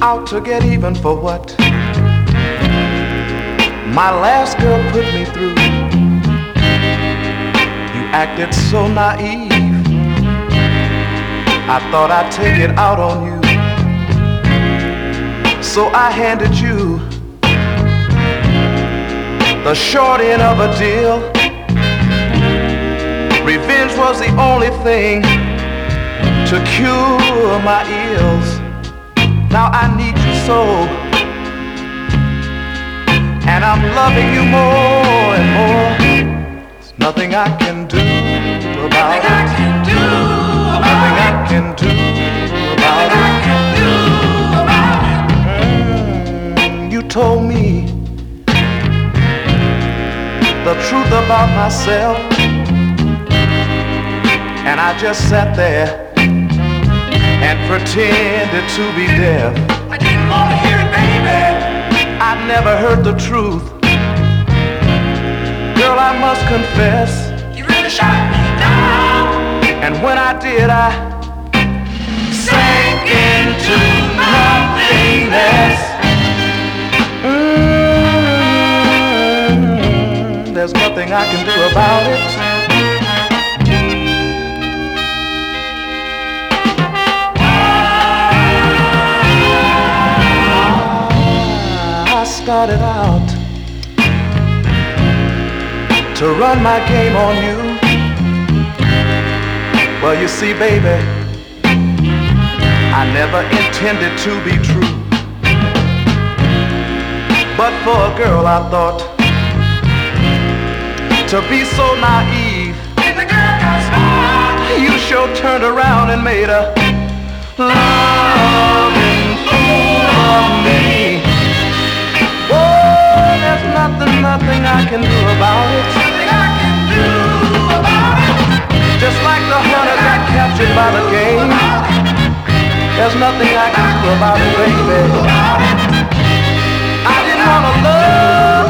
Out to get even for what my last girl put me through. You acted so naive, I thought I'd take it out on you. So I handed you the short end of a deal. Revenge was the only thing to cure my ills. Now I need you so, and I'm loving you more and more. There's nothing I can do about it. Nothing I can do about it. You told me the truth about myself, and I just sat there and pretended to be deaf. I didn't want to hear it, baby. I never heard the truth. Girl, I must confess, You really shot me down. and when I did, I sank into nothingness. There's nothing I can do about it. I started out to run my game on you. Well, you see, baby, I never intended to be true. But for a girl, I thought to be so naive. And the girl got smart. You sure turned around and made a loving fool of me. There's nothing I can do about it. Nothing I can do about it. Just like the hunter got captured by the game. There's nothing I can do about it, baby. I didn't want to love